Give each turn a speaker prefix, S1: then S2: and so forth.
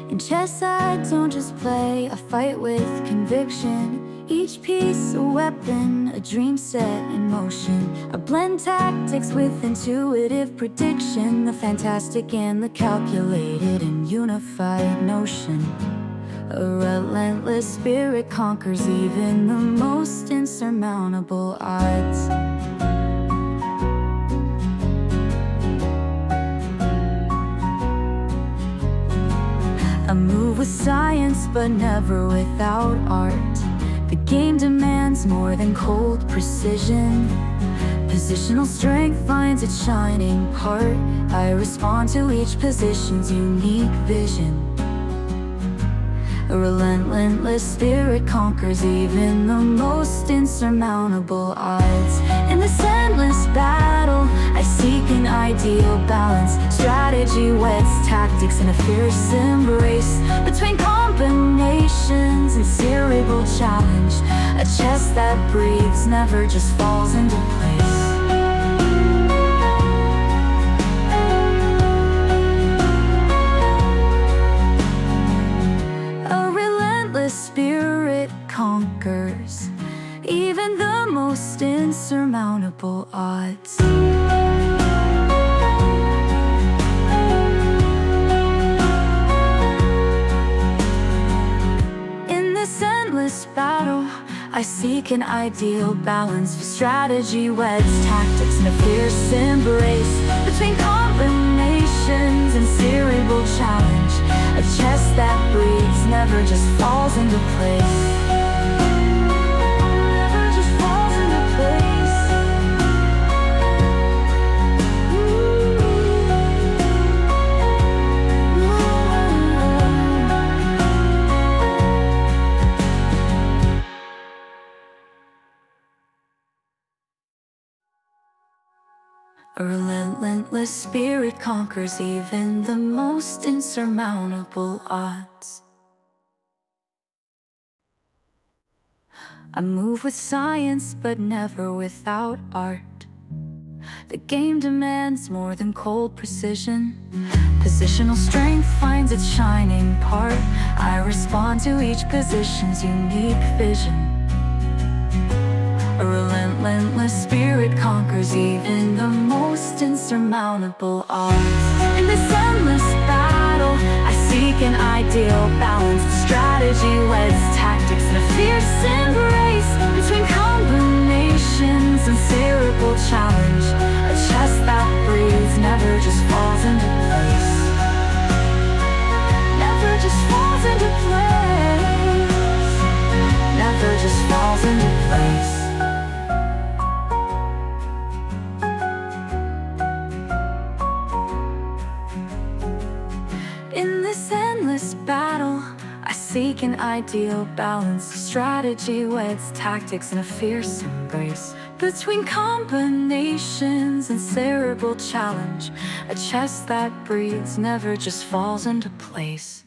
S1: In chess I don't just play, I fight with conviction. Each piece a weapon, a dream set in motion. I blend tactics with intuitive prediction, the fantastic and the calculated in unified notion. A relentless spirit conquers even the most insurmountable odds. I move with science, but never without art. The game demands more than cold precision. Positional strength finds its shining part. I respond to each position's unique vision. A relentless spirit conquers even the most insurmountable odds. In this endless battle, I seek an ideal balance. Strategy weds tactics in a fierce embrace. Between combinations and cerebral challenge, a chess that breathes, never just falls into place. Spirit conquers even the most insurmountable odds. In this endless battle, I seek an ideal balance. For strategy weds tactics in a fierce embrace. Between combinations and cerebral challenge, a chess that breathes, never just falls into place. Never just falls into place. A relentless spirit conquers even the most insurmountable odds. I move with science, but never without art. The game demands more than cold precision. Positional strength finds its shining part. I respond to each position's unique vision. A relentless spirit conquers even the most insurmountable odds. In this endless battle, I seek an ideal balance. Strategy weds tactics in a fierce embrace. Between combinations and cerebral challenge, a chess that breathes, never just falls into place. Never just falls into place. Never just falls into place. In this endless battle, I seek an ideal balance. Strategy weds tactics in a fierce embrace. Between combinations and cerebral challenge, a chess that breathes, never just falls into place.